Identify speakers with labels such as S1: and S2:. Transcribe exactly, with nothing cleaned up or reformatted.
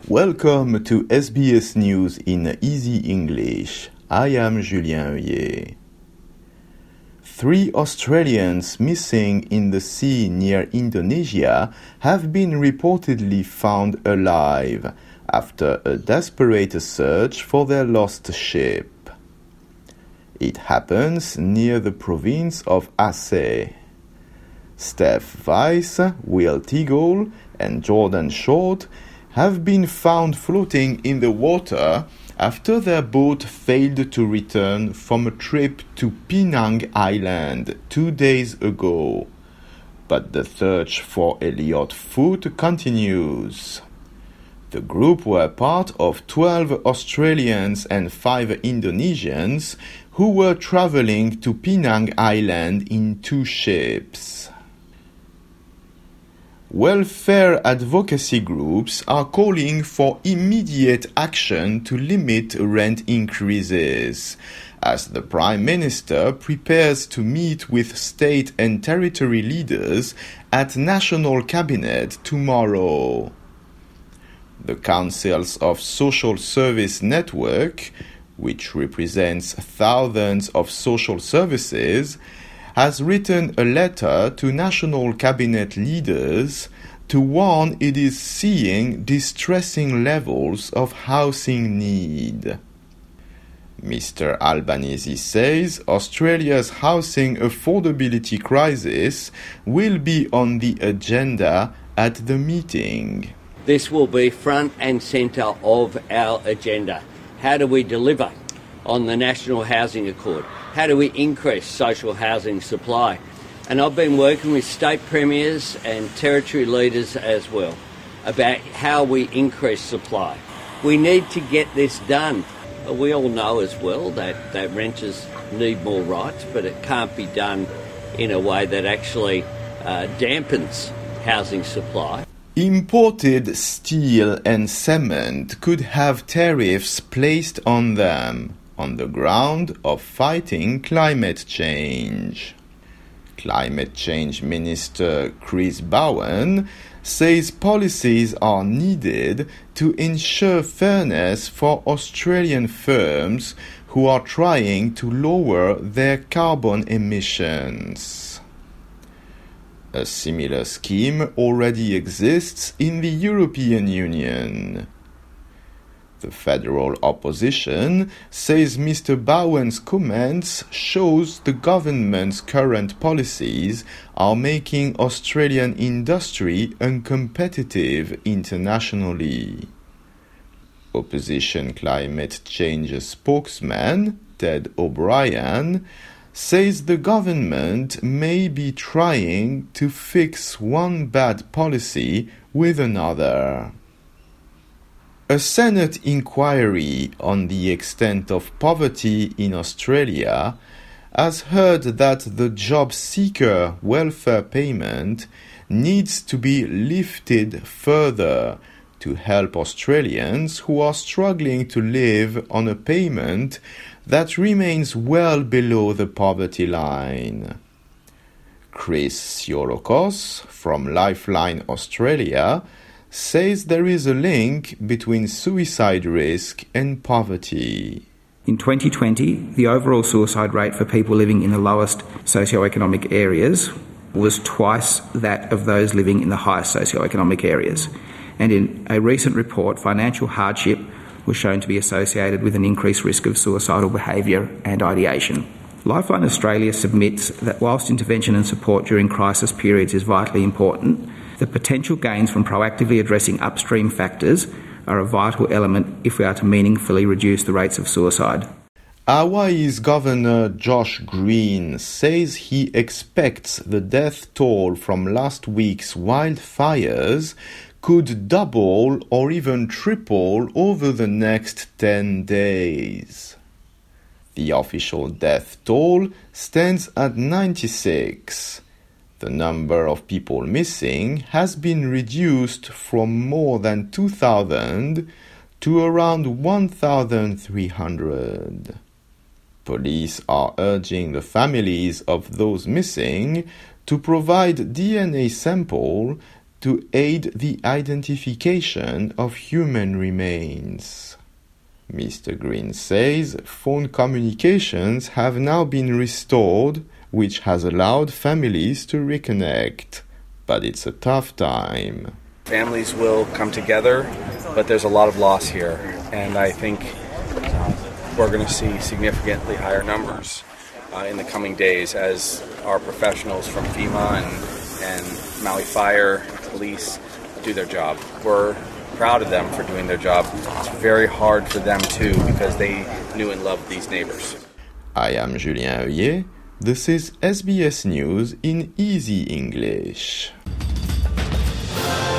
S1: Welcome to S B S News in Easy English. I am Julien Huyer. Three Australians missing in the sea near Indonesia have been reportedly found alive after a desperate search for their lost ship. It happens near the province of Aceh. Steph Weiss, Will Teagle, and Jordan Short have been found floating in the water after their boat failed to return from a trip to Penang Island two days ago. But the search for Elliot Foot continues. The group were part of twelve Australians and five Indonesians who were traveling to Penang Island in two ships. Welfare advocacy groups are calling for immediate action to limit rent increases, as the Prime Minister prepares to meet with state and territory leaders at National Cabinet tomorrow. The Councils of Social Service Network, which represents thousands of social services, has written a letter to National Cabinet leaders to warn it is seeing distressing levels of housing need. Mister Albanese says Australia's housing affordability crisis will be on the agenda at the meeting.
S2: This will be front and centre of our agenda. How do we deliver on the National Housing Accord? How do we increase social housing supply? And I've been working with state premiers and territory leaders as well about how we increase supply. We need to get this done. We all know as well that, that renters need more rights, but it can't be done in a way that actually uh, dampens housing supply.
S1: Imported steel and cement could have tariffs placed on them on the ground of fighting climate change. Climate Change Minister Chris Bowen says policies are needed to ensure fairness for Australian firms who are trying to lower their carbon emissions. A similar scheme already exists in the European Union. The federal opposition says Mister Bowen's comments shows the government's current policies are making Australian industry uncompetitive internationally. Opposition climate change spokesman Ted O'Brien says the government may be trying to fix one bad policy with another. A Senate inquiry on the extent of poverty in Australia has heard that the job seeker welfare payment needs to be lifted further to help Australians who are struggling to live on a payment that remains well below the poverty line. Chris Siolokos from Lifeline Australia says there is a link between suicide risk and poverty.
S3: In twenty twenty, the overall suicide rate for people living in the lowest socioeconomic areas was twice that of those living in the highest socioeconomic areas. And in a recent report, financial hardship was shown to be associated with an increased risk of suicidal behaviour and ideation. Lifeline Australia submits that whilst intervention and support during crisis periods is vitally important, the potential gains from proactively addressing upstream factors are a vital element if we are to meaningfully reduce the rates of suicide.
S1: Hawaii's Governor Josh Green says he expects the death toll from last week's wildfires could double or even triple over the next ten days. The official death toll stands at ninety-six. The number of people missing has been reduced from more than two thousand to around one thousand three hundred. Police are urging the families of those missing to provide D N A sample to aid the identification of human remains. Mister Green says phone communications have now been restored, which has allowed families to reconnect. But it's a tough time.
S4: Families will come together, but there's a lot of loss here. And I think uh, we're going to see significantly higher numbers uh, in the coming days as our professionals from FEMA and, and Maui Fire, police, do their job. We're proud of them for doing their job. It's very hard for them too because they knew and loved these neighbors.
S1: I am Julien Heuillet. This is S B S News in Easy English.